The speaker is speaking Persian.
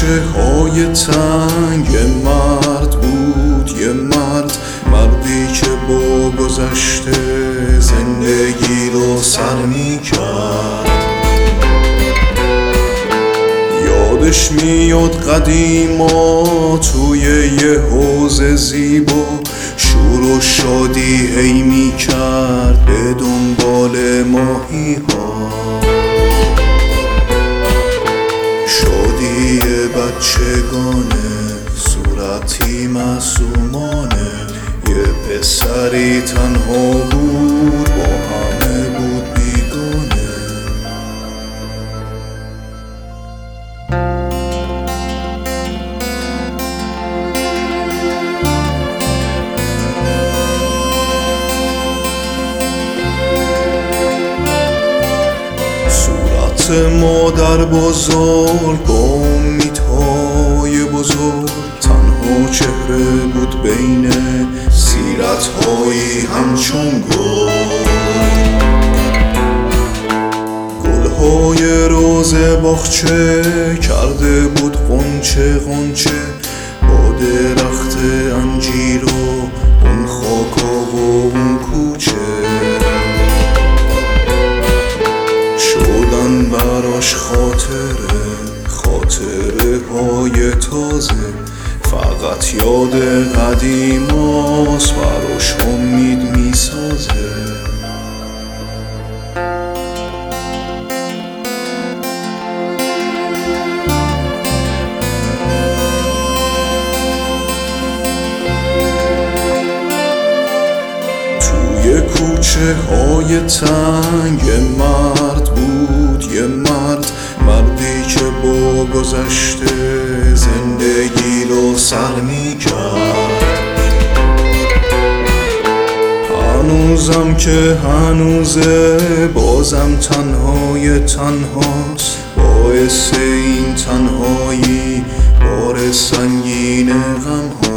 کوچه های تنگ مرد بود، یه مرد، مردی که با گذشته زندگی رو سر میکرد. یادش میاد قدیما توی یه حوض زیبا شور و شادی هی میکرد به دنبال ماهی ها. شادی بچگانه، صورتی معصومانه، یه پسری تنها بود، با همه بود بیگانه. مادر بزرگ با امیدهای بزرگ، تنها چهره بود بین سیرتهایی همچون گلهای روز باغچه کرده بود غنچه غنچه با درخت انجیر و اون خاکا و اون کوچه. براش خاطره های تازه، فقط یاد قدیماست، براش امید میسازه. توی کوچه های تنگ مرد بود، یه مرد، مردی که با گذشته زندگی رو سر میکرد. هنوزم که هنوزه، بازم تنهای تنهاست، باعث این تنهایی بار سنگین غم ها.